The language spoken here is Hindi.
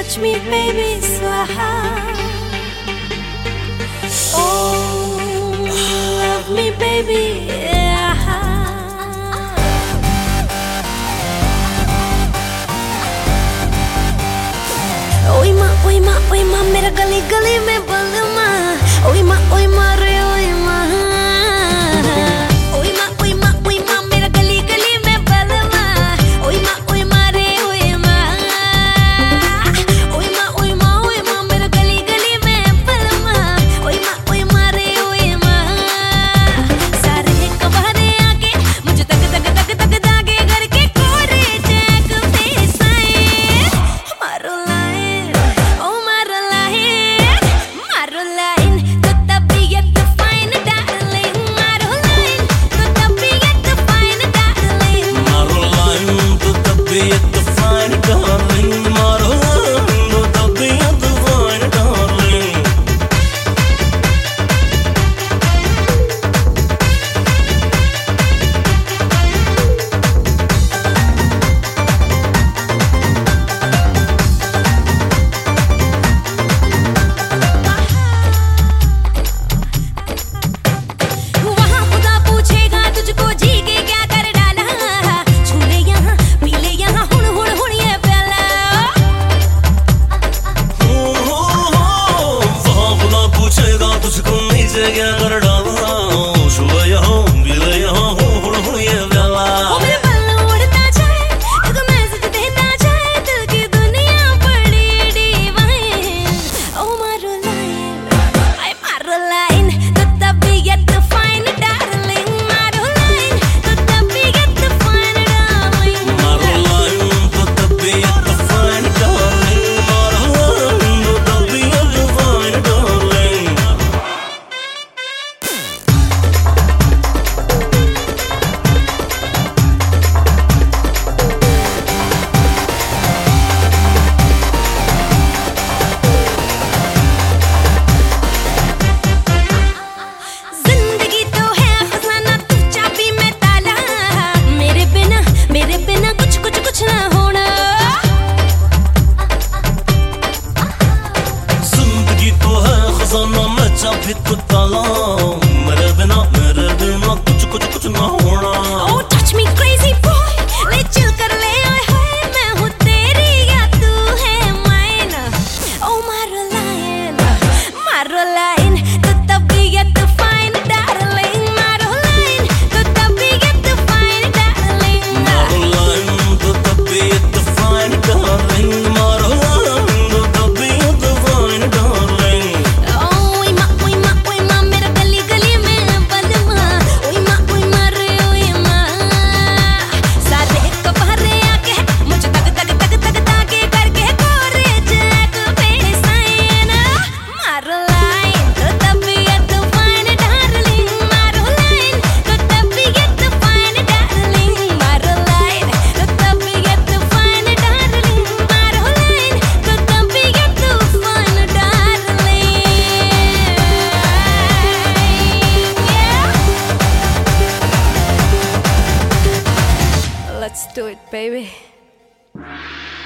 touch me, baby, swaha. Oh, love me, baby, yeah. ओई माँ मेरा गली गली में बलमा। ओई माँ रे ओई माँ। ओई माँ मेरा गली गली में बलमा। ओई माँ रे ओई माँ। ओई माँ मेरा गली गली में बलमा। ओई माँ रे ओई माँ। सारे कबारे आके मुझे तक दागे करके कोरे जैक पे साए मारो लाइन। ओ मारो लाइन तो तबीयत फाइन डार्लिंग। मारो लाइन तो तबीयत फाइन डार्लिंग। मारो लाइन तो तबीयत फाइन डार्लिंग। मारो लाइन तो तबीयत फाइन डार्लिंग। क्या कर डाला सुबह यहाँ मिले यहाँ हो ये प्याला। ओ मेरे पल्लू उड़ता जाए एक मैसेज देता जाए दिल की दुनिया बड़ी डिवाइन। ओ मारो लाइन तो तबीयत फाइन डार्लिंग। मारो लाइन तो तबीयत फाइन डार्लिंग। मारो लाइन तो तबीयत फाइन डार्लिंग। मारो लाइन तो तबीयत फाइन डार्लिंग। जिंदगी तो है खजाना तू चाबी में ताला। मेरे बिना कुछ ना होना। जिंदगी तो है खजाना मैं चाबी तो ताला। मेरे बिना कुछ ना होना। Oh touch me crazy boy, ले चिल कर ले आए हाय। मैं हूँ तेरी या तू है mine। Oh मारो लाइन तो तबीयत फाइन डार्लिंग। मारो लाइन तो तबीयत फाइन डार्लिंग। मारो लाइन तो तबीयत फाइन डार्लिंग। मारो लाइन तो तबीयत फाइन डार्लिंग। ओई माँ मेरा गली गली में बलमा। ओई माँ रे ओई माँ। सारे कबारे आके मुझे तक ताके करके कोरे जैक पे साइन। मारो लाइन तो तबीयत फाइन डार्लिंग। मारो लाइन तो तबीयत फाइन डार्लिंग। मारो लाइन तो तबीयत फाइन डार्लिंग। मारो लाइन तो तबीयत fine darling. Let's do it, baby.